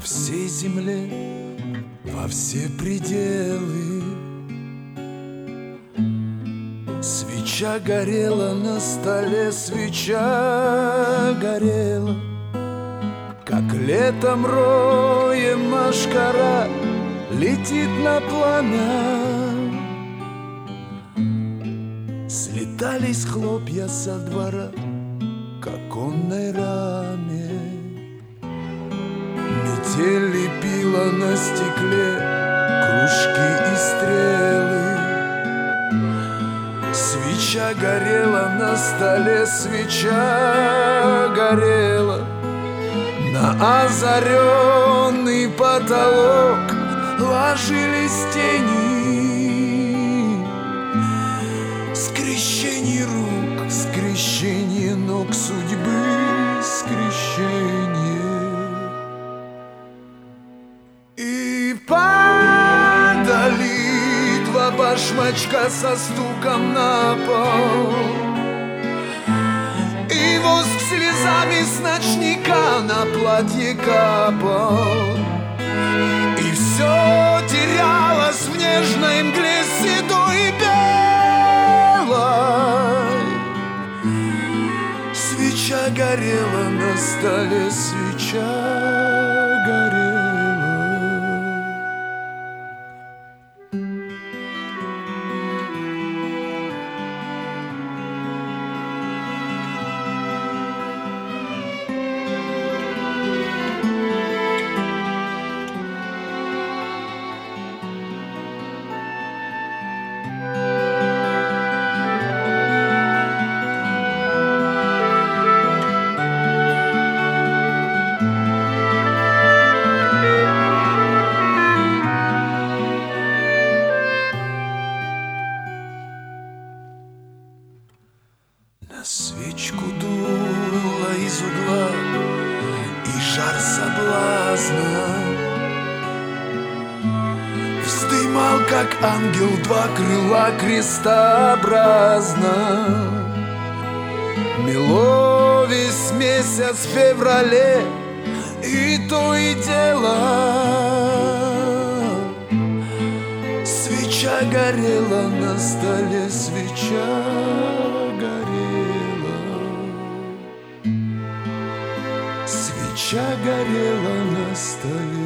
всей земле, во все пределы. Свеча горела на столе, свеча горела, как летом роем мошкара летит на пламя. Слетались хлопья со двора к оконной раме. Метель лепила на стекле кружки и стрелы. Свеча горела на столе, свеча горела. На озаренный потолок ложились тени. Скрещение рук, скрещение ног судьбы, скрещение. И падали два башмачка со стуком на пол, и воск слезами с ночника на платье капал. И все терялось в нежной мгле седой и белой. Свеча горела на столе, свеча горела. На свечку дуло из угла, и жар соблазна вздымал, как ангел, два крыла крестообразно. Мело весь месяц в феврале, и то и дело свеча горела на столе, свеча горела. Свеча горела на столе.